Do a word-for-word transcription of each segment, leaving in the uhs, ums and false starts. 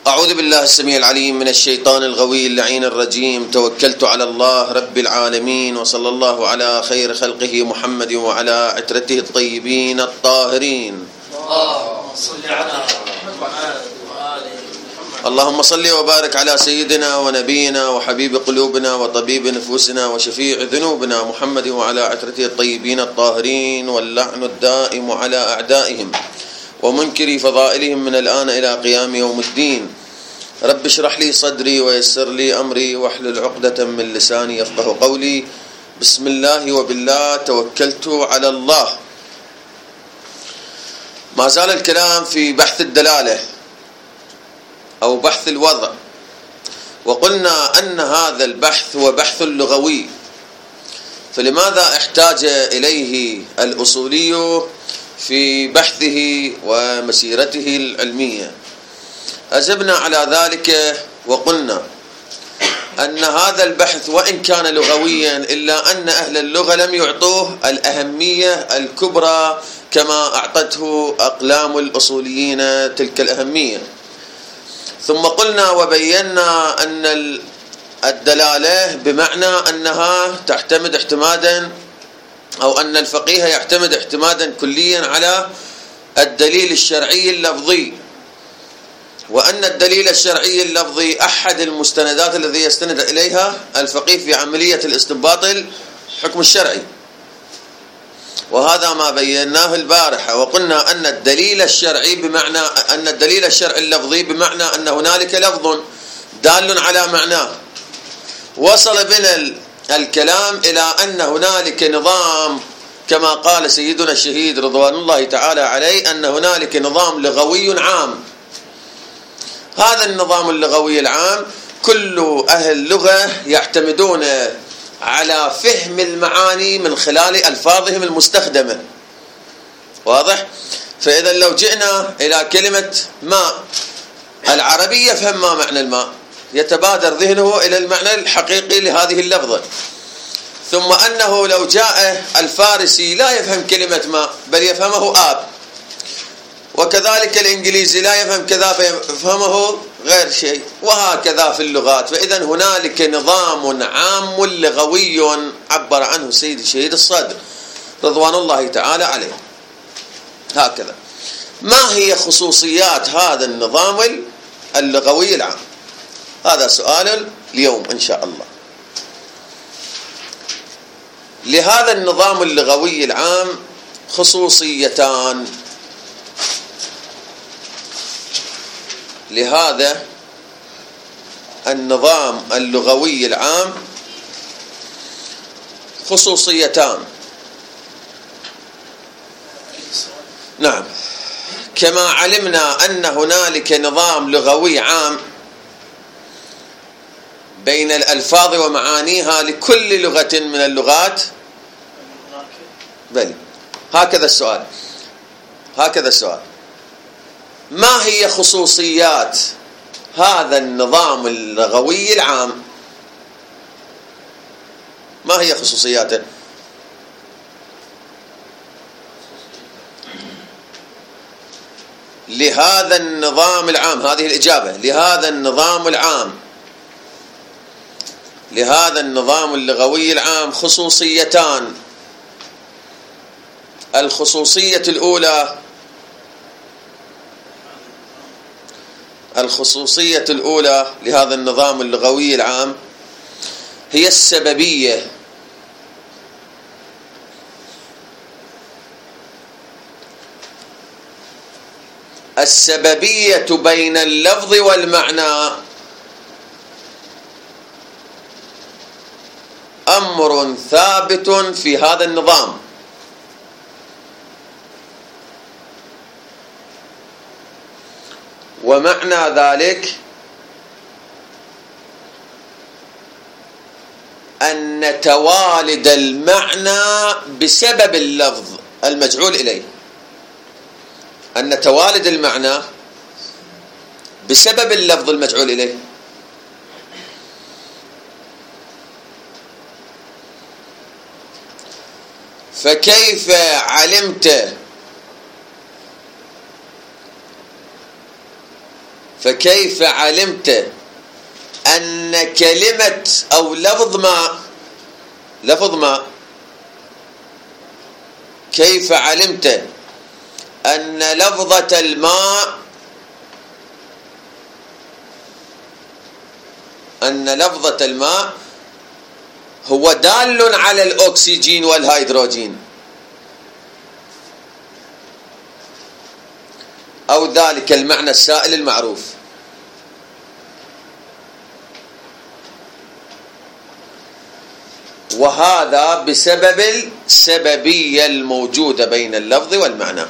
أعوذ بالله السميع العليم من الشيطان الغوي اللعين الرجيم. توكلت على الله رب العالمين، وصلى الله على خير خلقه محمد وعلى عترته الطيبين الطاهرين. اللهم صل وبارك على سيدنا ونبينا وحبيب قلوبنا وطبيب نفوسنا وشفيع ذنوبنا محمد وعلى عترته الطيبين الطاهرين، واللعن الدائم على أعدائهم ومنكر فضائلهم من الآن إلى قيام يوم الدين. رب اشرح لي صدري ويسر لي أمري واحلل عقدة من لساني يفقه قولي. بسم الله وبالله توكلت على الله. ما زال الكلام في بحث الدلالة أو بحث الوضع، وقلنا أن هذا البحث هو بحث لغوي، فلماذا احتاج إليه الأصولي في بحثه ومسيرته العلمية؟ أجبنا على ذلك وقلنا أن هذا البحث وإن كان لغويا إلا أن أهل اللغة لم يعطوه الأهمية الكبرى كما أعطته أقلام الأصوليين تلك الأهمية. ثم قلنا وبينا أن الدلالة بمعنى أنها تعتمد اعتمادا، أو أن الفقيه يعتمد اعتمادا كليا على الدليل الشرعي اللفظي، وأن الدليل الشرعي اللفظي أحد المستندات الذي يستند إليها الفقيه في عملية الاستنباط الحكم الشرعي، وهذا ما بيناه البارحة. وقلنا أن الدليل الشرعي بمعنى أن الدليل الشرعي اللفظي بمعنى أن هنالك لفظ دال على معناه. وصل بنا الكلام إلى أن هنالك نظام، كما قال سيدنا الشهيد رضوان الله تعالى عليه، أن هنالك نظام لغوي عام. هذا النظام اللغوي العام كل أهل اللغة يعتمدون على فهم المعاني من خلال ألفاظهم المستخدمة. واضح؟ فإذا لو جئنا إلى كلمة ماء، العربي يفهم ما معنى الماء، يتبادر ذهنه إلى المعنى الحقيقي لهذه اللفظة. ثم أنه لو جاء الفارسي لا يفهم كلمة ماء بل يفهمه آب، وكذلك الإنجليزي لا يفهم كذا فيفهمه غير شيء، وهكذا في اللغات. فإذا هنالك نظام عام لغوي عبر عنه سيد الشهيد الصدر رضوان الله تعالى عليه. هكذا ما هي خصوصيات هذا النظام اللغوي العام؟ هذا سؤال اليوم إن شاء الله. لهذا النظام اللغوي العام خصوصيتان. لهذا النظام اللغوي العام خصوصيتان. نعم، كما علمنا أن هنالك نظام لغوي عام بين الألفاظ ومعانيها لكل لغة من اللغات. بل هكذا السؤال هكذا السؤال ما هي خصوصيات هذا النظام اللغوي العام؟ ما هي خصوصياته؟ لهذا النظام العام، هذه الإجابة، لهذا النظام العام لهذا النظام اللغوي العام خصوصيتان. الخصوصية الأولى الخصوصية الأولى لهذا النظام اللغوي العام هي السببية. السببية بين اللفظ والمعنى أمر ثابت في هذا النظام، ومعنى ذلك أن توالد المعنى بسبب اللفظ المجعول إليه، أن توالد المعنى بسبب اللفظ المجعول إليه. فكيف علمت فكيف علمت أن كلمة أو لفظ ما لفظ ما كيف علمت أن لفظة الماء أن لفظة الماء هو دال على الأكسجين والهيدروجين أو ذلك المعنى السائل المعروف. وهذا بسبب السببية الموجودة بين اللفظ والمعنى.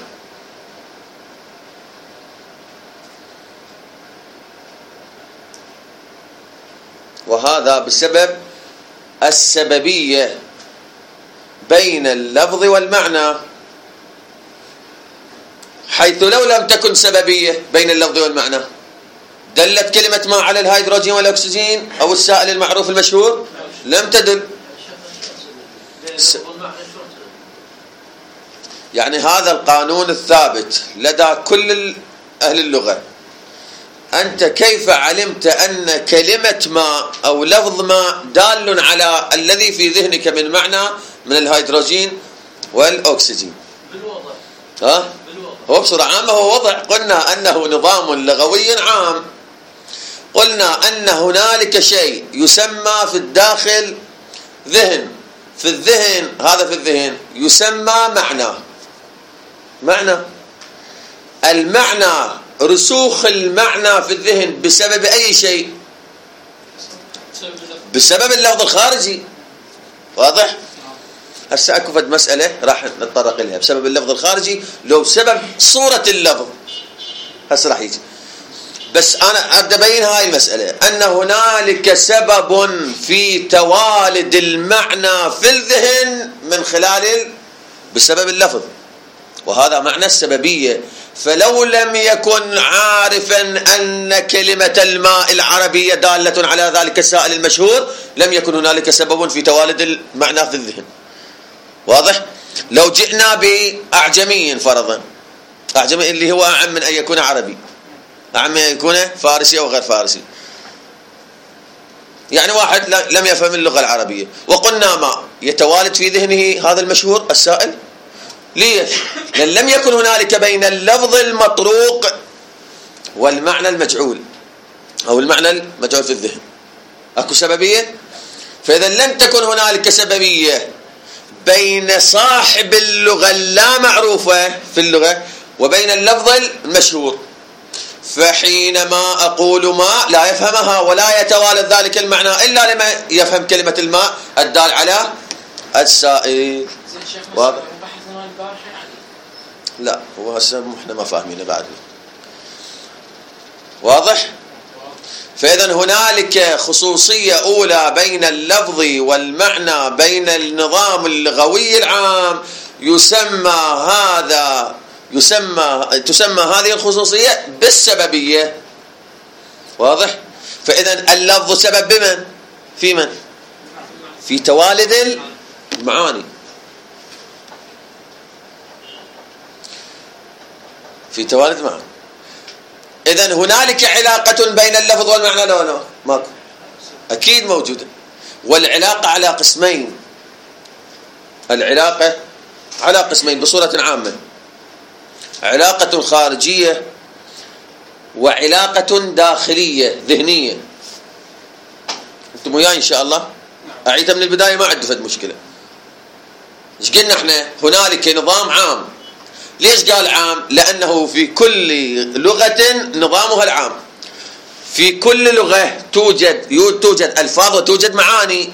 وهذا بسبب السببية بين اللفظ والمعنى، حيث لو لم تكن سببية بين اللفظ والمعنى دلت كلمة ما على الهيدروجين والأكسجين أو السائل المعروف المشهور؟ لم تدل. يعني هذا القانون الثابت لدى كل أهل اللغة. أنت كيف علمت أن كلمة ما أو لفظ ما دال على الذي في ذهنك من معنى من الهيدروجين والأكسجين؟ بالوضع. ها؟ بالوضع. هو بصورة عامة هو وضع. قلنا أنه نظام لغوي عام. قلنا أن هنالك شيء يسمى في الداخل ذهن، في الذهن هذا في الذهن يسمى معنى. معنى المعنى رسوخ المعنى في الذهن بسبب أي شيء؟ بسبب اللفظ الخارجي. واضح؟ هسه اكو فد مسألة راح نتطرق لها بسبب اللفظ الخارجي لو سبب صورة اللفظ هسه راح يجي. بس أنا أبدأ أبين هاي المسألة أن هنالك سبب في توالد المعنى في الذهن من خلال بسبب اللفظ، وهذا معنى السببية. فلو لم يكن عارفا أن كلمة الماء العربية دالة على ذلك السائل المشهور لم يكن هنالك سبب في توالد المعنى في الذهن. واضح؟ لو جئنا بأعجمي فرضا، أعجمي اللي هو أعم من أن يكون عربي، أعم من أن يكون فارسي أو غير فارسي، يعني واحد لم يفهم اللغة العربية وقلنا ما يتوالد في ذهنه هذا المشهور السائل. ليش؟ لأن لم يكن هنالك بين اللفظ المطروق والمعنى المجعول أو المعنى المجعول في الذهن أكو سببية. فإذا لم تكن هنالك سببية بين صاحب اللغة اللا معروفة في اللغة وبين اللفظ المشهور، فحينما أقول ما لا يفهمها ولا يتوالد ذلك المعنى إلا لما يفهم كلمة الماء الدال على السائل. واضح؟ لا هو هسه احنا ما فاهمينه بعد. واضح؟ فإذا هنالك خصوصية أولى بين اللفظ والمعنى بين النظام اللغوي العام يسمى هذا يسمى تسمى هذه الخصوصية بالسببية. واضح؟ فإذا اللفظ سبب بمن؟ في من؟ في توالد المعاني، في توالد معاني. إذن هنالك علاقة بين اللفظ والمعنى لا لا ماكو؟ أكيد موجودة. والعلاقة على قسمين، العلاقة على قسمين بصورة عامة، علاقة خارجية وعلاقة داخلية ذهنية. أنتم وياي إن شاء الله؟ أعيدها من البداية ما عندي فد مشكلة. إيش قلنا إحنا؟ هنالك نظام عام. ليش قال عام؟ لأنه في كل لغة نظامها العام. في كل لغة توجد توجد ألفاظ وتوجد معاني.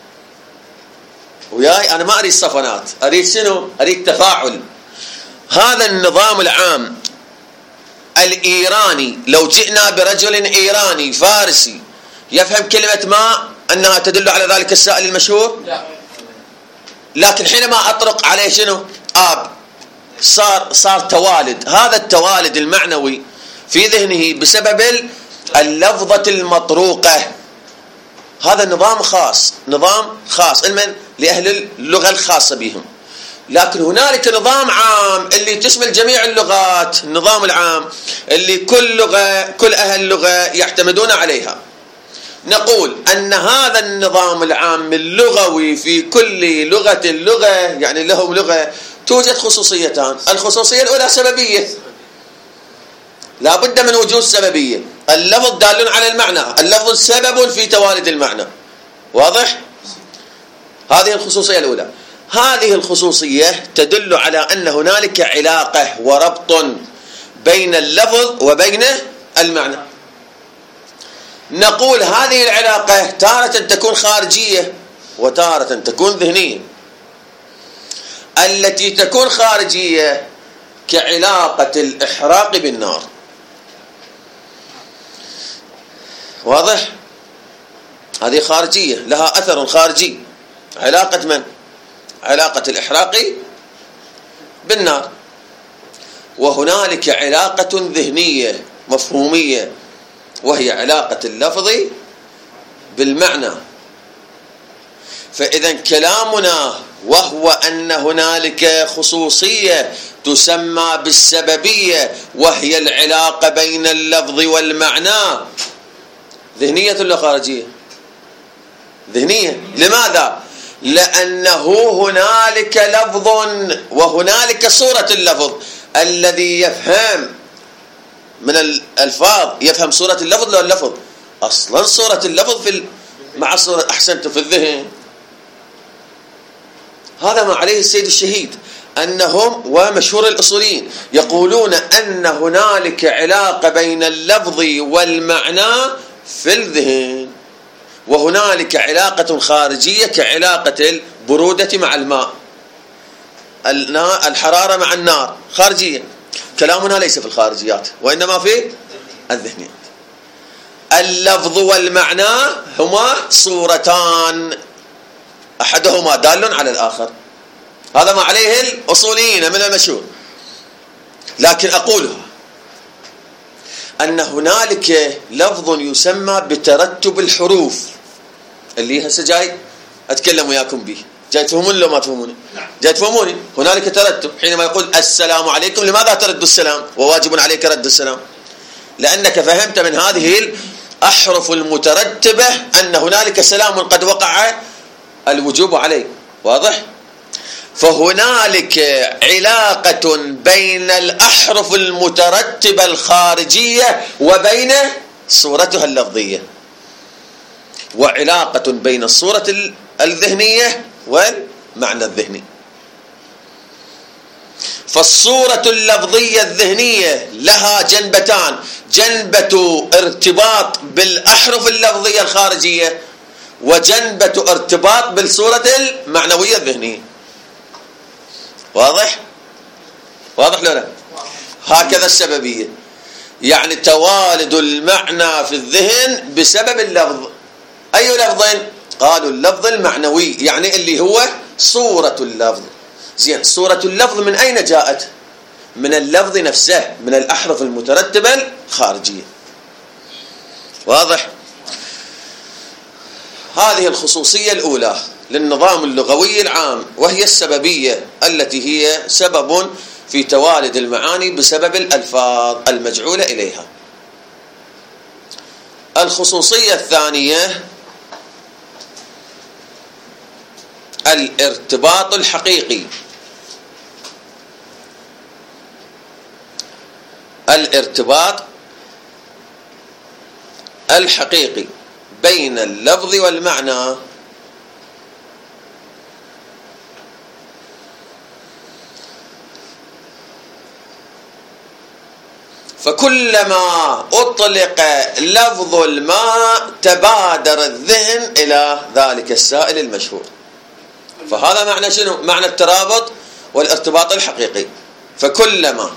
وياي أنا ما أريد صفنات، أريد شنو؟ أريد تفاعل. هذا النظام العام الإيراني، لو جئنا برجل إيراني فارسي يفهم كلمة ما أنها تدل على ذلك السائل المشهور؟ لا. لكن حينما أطرق عليه شنو؟ آب، صار صار توالد. هذا التوالد المعنوي في ذهنه بسبب اللفظة المطروقة. هذا نظام خاص، نظام خاص لمن؟ لأهل اللغة الخاصة بهم. لكن هنالك نظام عام اللي تشمل جميع اللغات، النظام العام اللي كل لغة كل أهل اللغة يعتمدون عليها. نقول أن هذا النظام العام اللغوي في كل لغة لغة، يعني لهم لغة، توجد خصوصيتان. الخصوصية الأولى سببية، لا بد من وجود سببية. اللفظ دال على المعنى، اللفظ سبب في توالد المعنى. واضح؟ هذه الخصوصية الأولى. هذه الخصوصية تدل على أن هنالك علاقة وربط بين اللفظ وبين المعنى. نقول هذه العلاقة تارة تكون خارجية وتارة تكون ذهنية. التي تكون خارجية كعلاقة الإحراق بالنار. واضح؟ هذه خارجية، لها أثر خارجي. علاقة من؟ علاقة الإحراق بالنار. وهنالك علاقة ذهنية مفهومية، وهي علاقة اللفظ بالمعنى. فإذا كلامنا وهو أن هنالك خصوصية تسمى بالسببية، وهي العلاقة بين اللفظ والمعنى، ذهنية ولا خارجية؟ ذهنية. لماذا؟ لأنه هنالك لفظ وهنالك صورة اللفظ. الذي يفهم من الألفاظ يفهم صورة اللفظ ولا اللفظ؟ أصلا صورة اللفظ في ال... مع صورة أحسنت في الذهن. هذا ما عليه السيد الشهيد، أنهم ومشهور الأصوليين يقولون أن هنالك علاقة بين اللفظ والمعنى في الذهن، وهنالك علاقة خارجية كعلاقة البرودة مع الماء، الحرارة مع النار، خارجية. كلامنا ليس في الخارجيات وإنما في الذهنيات. اللفظ والمعنى هما صورتان، أحدهما دال على الآخر. هذا ما عليه الأصوليين من المشهور. لكن أقولها أن هنالك لفظ يسمى بترتب الحروف، اللي هسه جاي أتكلم وياكم به. جاي تفهمون لو ما تفهموني؟ جاي تفهموني. هنالك ترتب. حينما يقول السلام عليكم، لماذا ترد السلام وواجب عليك رد السلام؟ لأنك فهمت من هذه الأحرف المترتبة أن هنالك سلام قد وقع الوجوب عليه. واضح؟ فهنالك علاقة بين الأحرف المترتبة الخارجية وبين صورتها اللفظية، وعلاقة بين الصورة الذهنية والمعنى الذهني. فالصورة اللفظية الذهنية لها جنبتان: جنبة ارتباط بالأحرف اللفظية الخارجية، وجنبة ارتباط بالصورة المعنوية الذهنية. واضح؟ واضح لا لا؟ هكذا السببية، يعني توالد المعنى في الذهن بسبب اللفظ. أي لفظ؟ قالوا اللفظ المعنوي، يعني اللي هو صورة اللفظ. زين، صورة اللفظ من أين جاءت؟ من اللفظ نفسه، من الأحرف المترتبة الخارجية. واضح؟ هذه الخصوصية الأولى للنظام اللغوي العام، وهي السببية التي هي سبب في توالد المعاني بسبب الألفاظ المجعولة إليها. الخصوصية الثانية الارتباط الحقيقي. الارتباط الحقيقي بين اللفظ والمعنى فكلما أطلق لفظ الماء تبادر الذهن إلى ذلك السائل المشهور. فهذا معنى شنو؟ معنى الترابط والارتباط الحقيقي. فكلما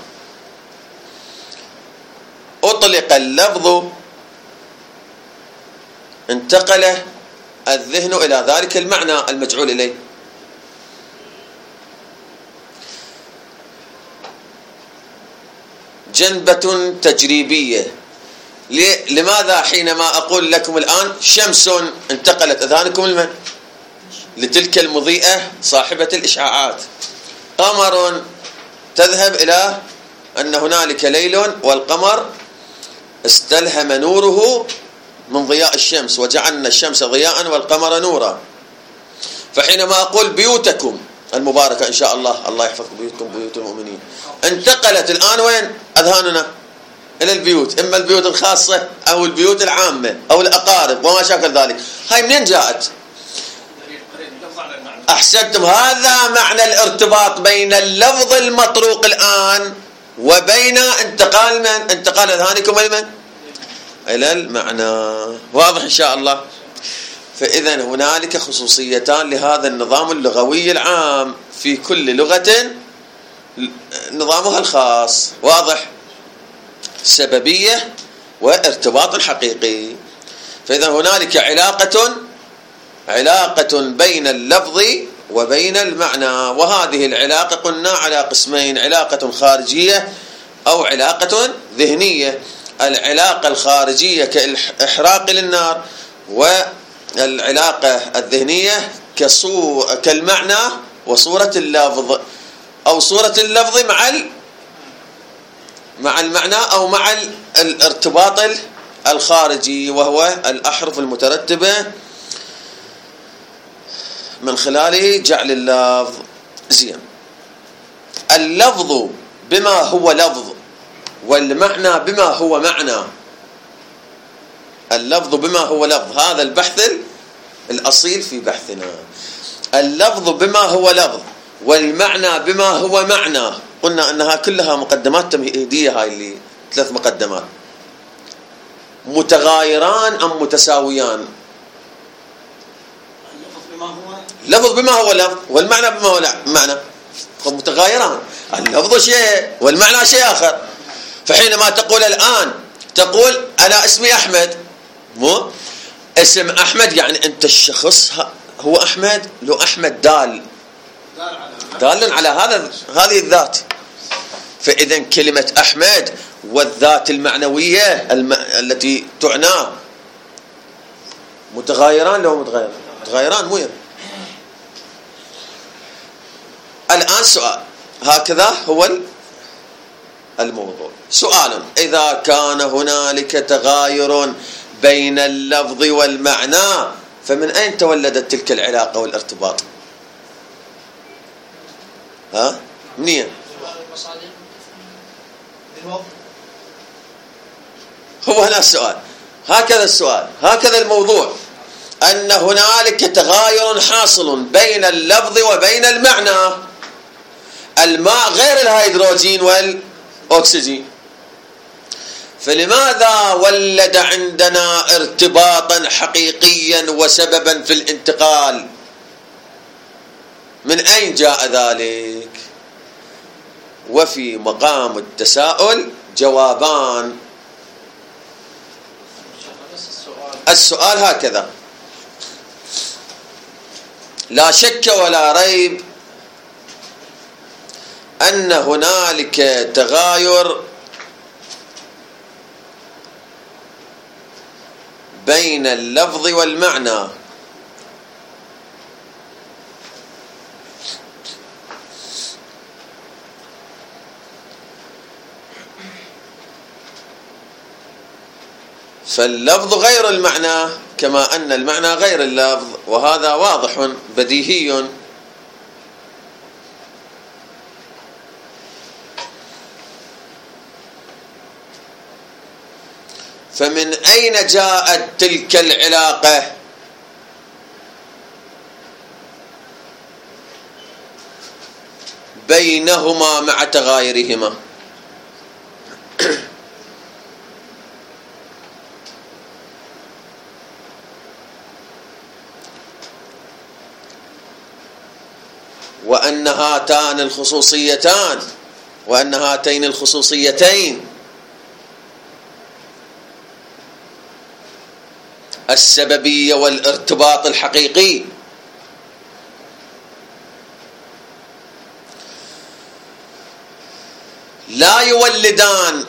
أطلق اللفظ انتقل الذهن إلى ذلك المعنى المجعول إليه. جنبة تجريبية. لماذا حينما أقول لكم الآن شمس انتقلت أذهانكم المن لتلك المضيئة صاحبة الإشعاعات؟ قمر تذهب إلى أن هنالك ليل والقمر استلهم نوره من ضياء الشمس، وجعلنا الشمس ضياء والقمر نورا. فحينما أقول بيوتكم المباركة إن شاء الله، الله يحفظ بيوتكم بيوت المؤمنين، انتقلت الآن وين أذهاننا؟ إلى البيوت، إما البيوت الخاصة أو البيوت العامة أو الأقارب وما شاكل ذلك. هاي منين جاءت؟ أحسنتم، هذا معنى الارتباط بين اللفظ المطروق الآن وبين انتقال من انتقال أذهانكم إلى من؟ إلى المعنى. واضح إن شاء الله. فإذا هنالك خصوصيتان لهذا النظام اللغوي العام، في كل لغة نظامها الخاص. واضح؟ سببية وارتباط حقيقي. فإذا هنالك علاقة علاقة بين اللفظ وبين المعنى، وهذه العلاقة قلنا على قسمين: علاقة خارجية أو علاقة ذهنية. العلاقة الخارجية كإحراق للنار، والعلاقة الذهنية كصو... كالمعنى وصورة اللفظ، أو صورة اللفظ مع ال... مع المعنى أو مع الارتباط الخارجي، وهو الأحرف المترتبة من خلاله جعل اللفظ. زين، اللفظ بما هو لفظ والمعنى بما هو معنى. اللفظ بما هو لفظ، هذا البحث الأصيل في بحثنا. اللفظ بما هو لفظ والمعنى بما هو معنى. قلنا أنها كلها مقدمات تمهيدية، هاي اللي ثلاث مقدمات. متغايران أم متساويان؟ اللفظ بما هو لفظ والمعنى بما هو معنى، متغايران. اللفظ شيء والمعنى شيء آخر. فحينما تقول الآن، تقول أنا اسمي أحمد، مو اسم أحمد يعني أنت الشخص هو أحمد، لو أحمد دال دال على هذا هذه الذات. فإذا كلمة أحمد والذات المعنوية الم... التي تعناه متغايران لو متغايران متغايران مو يم. الآن سؤال، هكذا هو الموضوع. سؤال: إذا كان هنالك تغاير بين اللفظ والمعنى، فمن أين تولدت تلك العلاقة والارتباط؟ ها؟ منين؟ هو هنا السؤال، هكذا السؤال، هكذا الموضوع، أن هنالك تغاير حاصل بين اللفظ وبين المعنى. الماء غير الهيدروجين والأكسجين، فلماذا ولد عندنا ارتباطا حقيقيا وسببا في الانتقال؟ من أين جاء ذلك؟ وفي مقام التساؤل جوابان. السؤال هكذا: لا شك ولا ريب أن هنالك تغاير بين اللفظ والمعنى. فاللفظ غير المعنى كما أن المعنى غير اللفظ، وهذا واضح بديهي. فمن أين جاءت تلك العلاقة بينهما مع تغايرهما؟ وأن هاتان الخصوصيتان وأن هاتين الخصوصيتين السببية والارتباط الحقيقي لا يولدان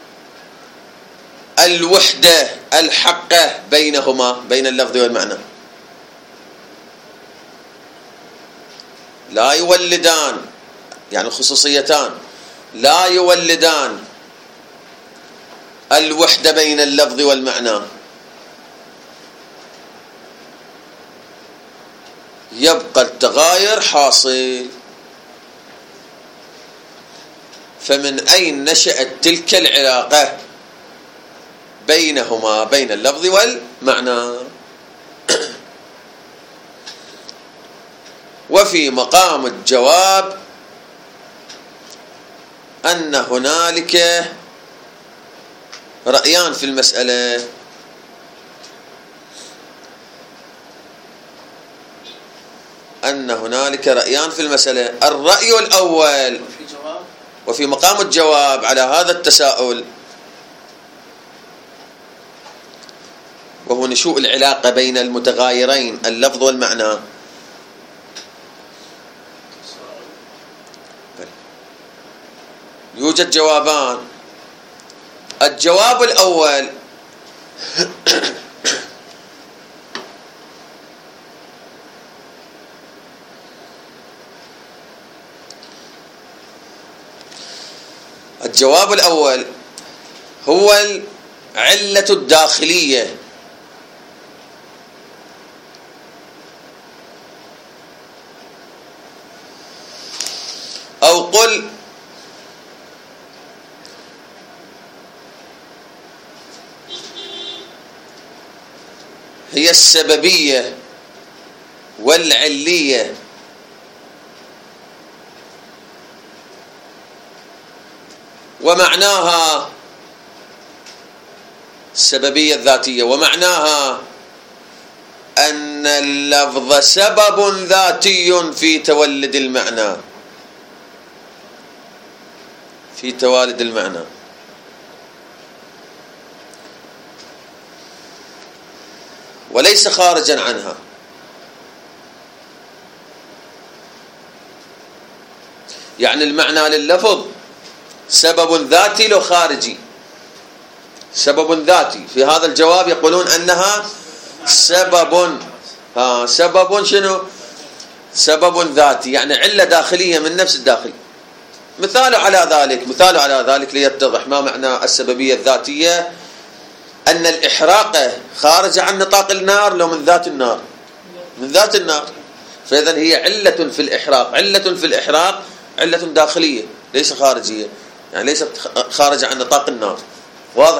الوحدة الحقة بينهما، بين اللفظ والمعنى. لا يولدان يعني خصوصيتان لا يولدان الوحدة بين اللفظ والمعنى، يبقى التغاير حاصل. فمن أين نشأت تلك العلاقة بينهما بين اللفظ والمعنى؟ وفي مقام الجواب أن هنالك رأيان في المسألة. أن هنالك رأيان في المسألة. الرأي الأول وفي مقام الجواب على هذا التساؤل، وهو نشوء العلاقة بين المتغايرين اللفظ والمعنى. يوجد جوابان. الجواب الأول الجواب الأول هو العلة الداخلية، أو قل هي السببية والعلية ومعناها السببية الذاتية، ومعناها أن اللفظ سبب ذاتي في تولد المعنى، في توالد المعنى. وليس خارجا عنها. يعني المعنى لللفظ سبب ذاتي لو خارجي، سبب ذاتي. في هذا الجواب يقولون أنها سبب، ها سبب شنو؟ سبب ذاتي، يعني علة داخلية من نفس الداخل. مثال على ذلك، مثال على ذلك ليتضح ما معنى السببية الذاتية، أن الإحراق خارج عن نطاق النار لو من ذات النار، من ذات النار، فإذن هي علة في الإحراق. علة في الإحراق علة داخلية ليس خارجية، يعني ليست خارجة عن نطاق النار. واضح؟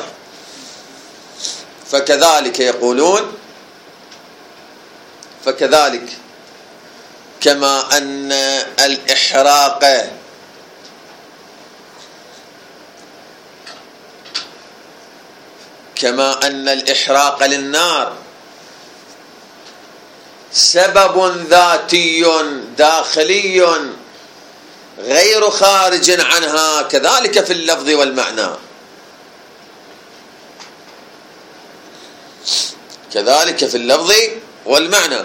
فكذلك يقولون، فكذلك كما أن الإحراق كما أن الإحراق للنار سبب ذاتي داخلي غير خارج عنها، كذلك في اللفظ والمعنى، كذلك في اللفظ والمعنى.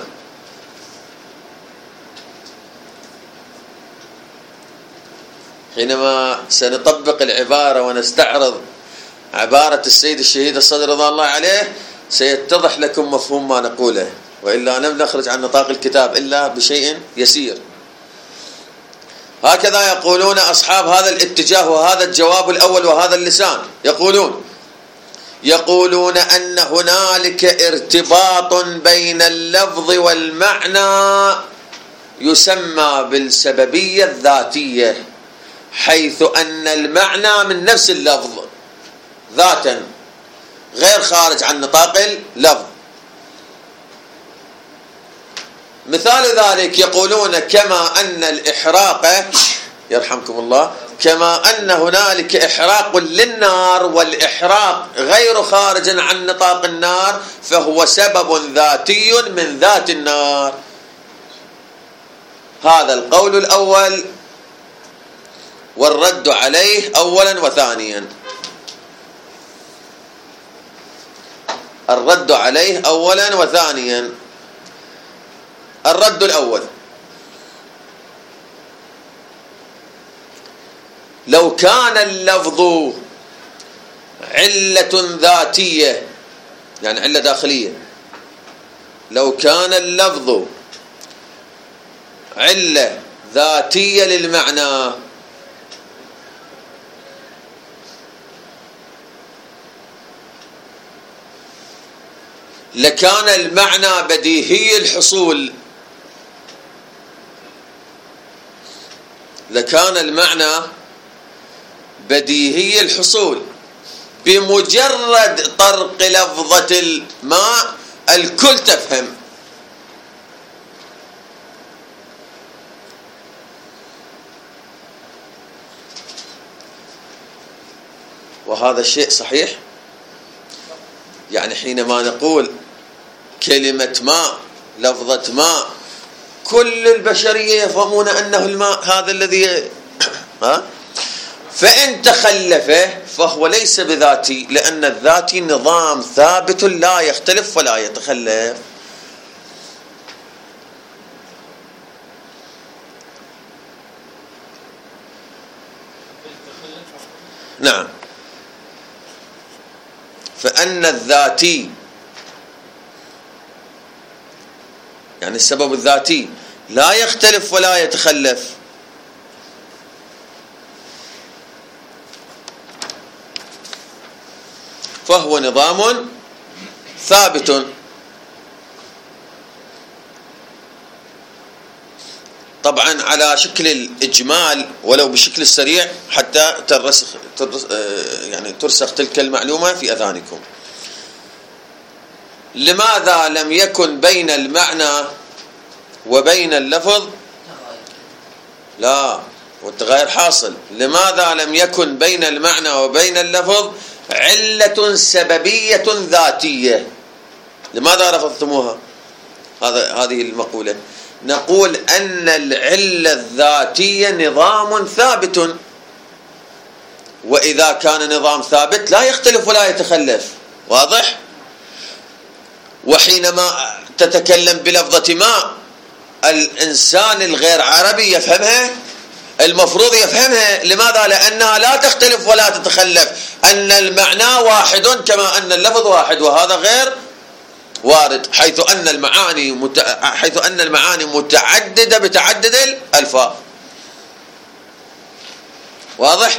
حينما سنطبق العبارة ونستعرض عبارة السيد الشهيد الصدر رضي الله عليه سيتضح لكم مفهوم ما نقوله، وإلا لم نخرج عن نطاق الكتاب إلا بشيء يسير. هكذا يقولون أصحاب هذا الاتجاه وهذا الجواب الأول وهذا اللسان، يقولون يقولون أن هنالك ارتباط بين اللفظ والمعنى يسمى بالسببية الذاتية، حيث أن المعنى من نفس اللفظ ذاتا غير خارج عن نطاق اللفظ. مثال ذلك يقولون كما أن الإحراق، يرحمكم الله، كما أن هنالك إحراق للنار والإحراق غير خارج عن نطاق النار فهو سبب ذاتي من ذات النار. هذا القول الأول، والرد عليه أولا وثانيا. الرد عليه أولا وثانيا. الرد الأول: لو كان اللفظ علة ذاتية، يعني علة داخلية، لو كان اللفظ علة ذاتية للمعنى، لكان المعنى بديهي الحصول، لكان المعنى بديهي الحصول بمجرد طرق لفظة الماء الكل تفهم. وهذا الشيء صحيح. يعني حينما نقول كلمة ماء، لفظة ماء، كل البشرية يفهمون أنه الماء هذا الذي ها؟ فإن تخلفه فهو ليس بذاتي، لأن الذاتي نظام ثابت لا يختلف ولا يتخلف. نعم. فأن الذاتي يعني السبب الذاتي لا يختلف ولا يتخلف، فهو نظام ثابت. طبعا على شكل الإجمال ولو بشكل سريع حتى ترسخ يعني ترسخ تلك المعلومة في أذهانكم. لماذا لم يكن بين المعنى وبين اللفظ لا والتغير حاصل؟ لماذا لم يكن بين المعنى وبين اللفظ علة سببية ذاتية؟ لماذا رفضتموها هذا هذه المقولة؟ نقول أن العلة الذاتية نظام ثابت، وإذا كان نظام ثابت لا يختلف ولا يتخلف. واضح؟ وحينما تتكلم بلفظة ماء الإنسان الغير عربي يفهمها، المفروض يفهمها. لماذا؟ لأنها لا تختلف ولا تتخلف، أن المعنى واحد كما أن اللفظ واحد، وهذا غير وارد، حيث أن المعاني مت... حيث أن المعاني متعددة بتعدد الألفاظ. واضح؟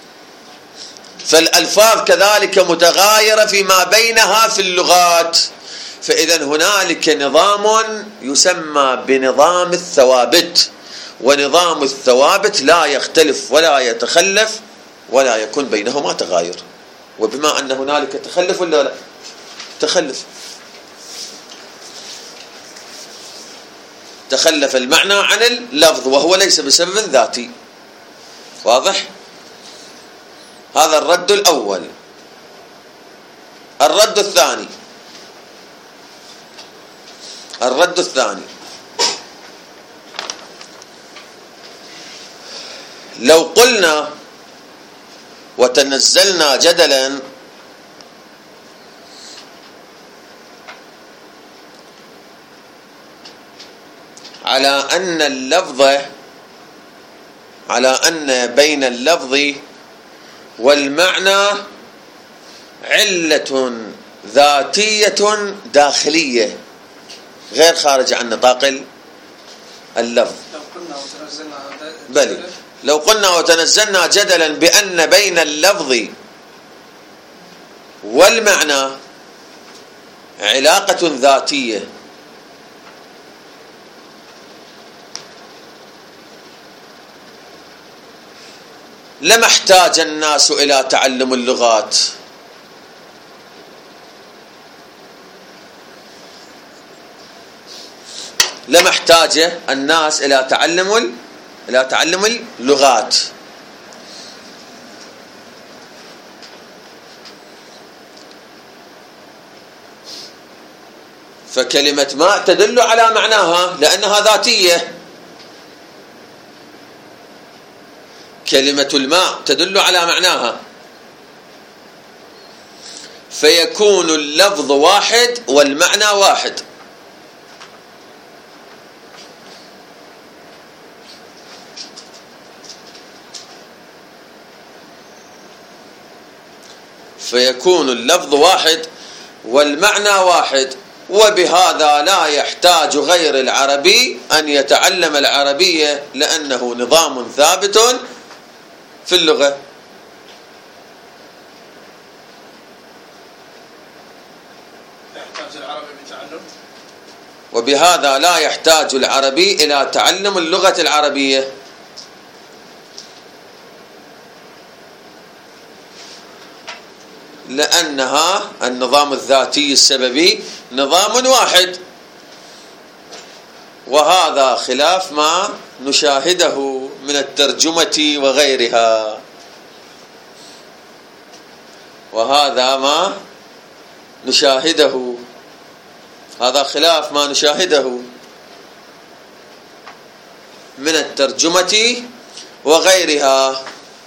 فالألفاظ كذلك متغايرة فيما بينها في اللغات. فإذا هنالك نظام يسمى بنظام الثوابت، ونظام الثوابت لا يختلف ولا يتخلف ولا يكون بينهما تغاير. وبما أن هنالك تخلف ولا لا تخلف، تخلف المعنى عن اللفظ وهو ليس بسبب ذاتي. واضح؟ هذا الرد الأول. الرد الثاني الرد الثاني لو قلنا وتنزلنا جدلا على أن اللفظ على أن بين اللفظ والمعنى علة ذاتية داخلية غير خارجة عن نطاق اللفظ. بل لو قلنا وتنزلنا جدلا بأن بين اللفظ والمعنى علاقة ذاتية لما احتاج الناس إلى تعلم اللغات، لما احتاج الناس إلى تعلم إلى تعلم اللغات. فكلمة ماء تدل على معناها لأنها ذاتية. كلمة الماء تدل على معناها، فيكون اللفظ واحد والمعنى واحد. فيكون اللفظ واحد والمعنى واحد. وبهذا لا يحتاج غير العربي أن يتعلم العربية لأنه نظام ثابت في اللغة. وبهذا لا يحتاج العربي إلى تعلم اللغة العربية لأنها النظام الذاتي السببي نظام واحد، وهذا خلاف ما نشاهده من الترجمة وغيرها، وهذا ما نشاهده هذا خلاف ما نشاهده من الترجمة وغيرها.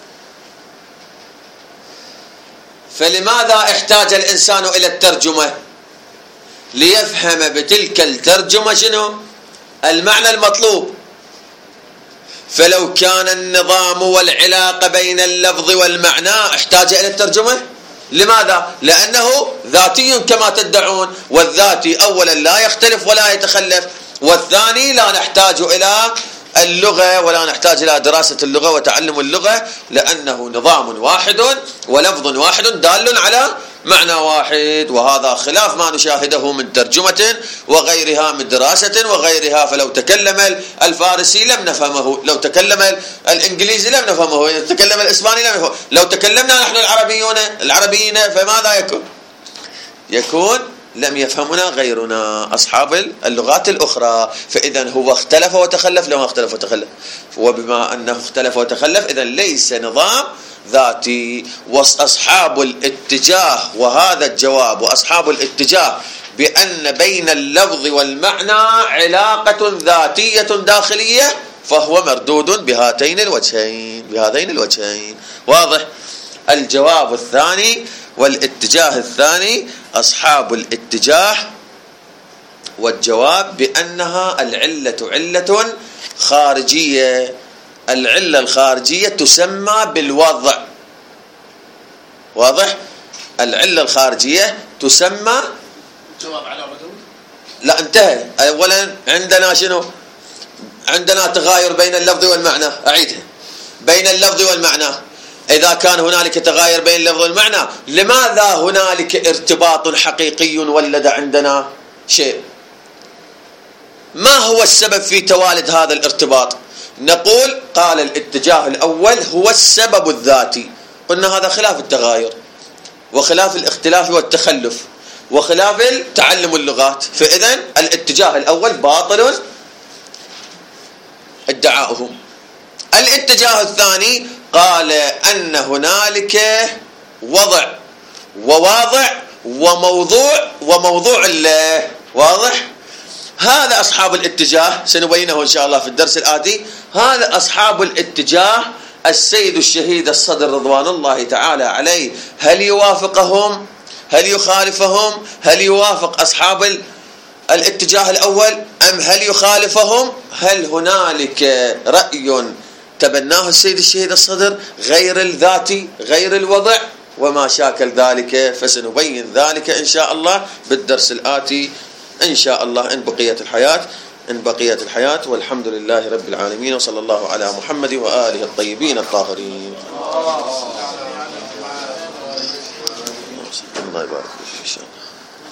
فلماذا احتاج الإنسان إلى الترجمة؟ ليفهم بتلك الترجمة شنو؟ المعنى المطلوب. فلو كان النظام والعلاقة بين اللفظ والمعنى احتاج إلى الترجمة. لماذا؟ لأنه ذاتي كما تدعون، والذاتي أولا لا يختلف ولا يتخلف، والثاني لا نحتاج إلى اللغة ولا نحتاج إلى دراسة اللغة وتعلم اللغة، لأنه نظام واحد ولفظ واحد دال على معنى واحد، وهذا خلاف ما نشاهده من ترجمة وغيرها من دراسة وغيرها. فلو تكلم الفارسي لم نفهمه، لو تكلم الإنجليزي لم نفهمه، لو تكلم الإسباني لم نفهمه، لو تكلمنا نحن العربيون العربيين فماذا يكون؟ يكون لم يفهمنا غيرنا أصحاب اللغات الأخرى. فإذا هو اختلف وتخلف لما اختلف وتخلف، وبما أنه اختلف وتخلف إذا ليس نظام ذاتي. وأصحاب الاتجاه، وهذا الجواب، وأصحاب الاتجاه بأن بين اللفظ والمعنى علاقة ذاتية داخلية فهو مردود بهاتين الوجهين بهذين الوجهين. واضح؟ الجواب الثاني والاتجاه الثاني أصحاب الاتجاه والجواب بأنها العلة علة خارجية. العلة الخارجية تسمى بالوضع. واضح؟ العلة الخارجية تسمى جواب على ردود. لا انتهى. أولا عندنا شنو؟ عندنا تغاير بين اللفظ والمعنى. أعيدها. بين اللفظ والمعنى. إذا كان هنالك تغاير بين اللفظ والمعنى، لماذا هنالك ارتباط حقيقي ولد عندنا شيء؟ ما هو السبب في توالد هذا الارتباط؟ نقول قال الاتجاه الأول هو السبب الذاتي. قلنا هذا خلاف التغاير وخلاف الاختلاف والتخلف وخلاف تعلم اللغات. فإذا الاتجاه الأول باطل ادعاؤهم. الاتجاه الثاني قال أن هنالك وضع وواضع وموضوع وموضوع الله. واضح؟ هذا أصحاب الاتجاه، سنبينه إن شاء الله في الدرس الآتي. هذا أصحاب الاتجاه السيد الشهيد الصدر رضوان الله تعالى عليه، هل يوافقهم؟ هل يخالفهم؟ هل يوافق أصحاب الاتجاه الأول أم هل يخالفهم؟ هل هنالك رأي تبناه السيد الشهيد الصدر غير الذاتي غير الوضع وما شاكل ذلك؟ فسنبين ذلك إن شاء الله بالدرس الآتي إن شاء الله إن بقيت الحياة إن بقيت الحياة والحمد لله رب العالمين، وصلى الله على محمد وآله الطيبين الطاهرين. الله يبارك فيك إن شاء الله.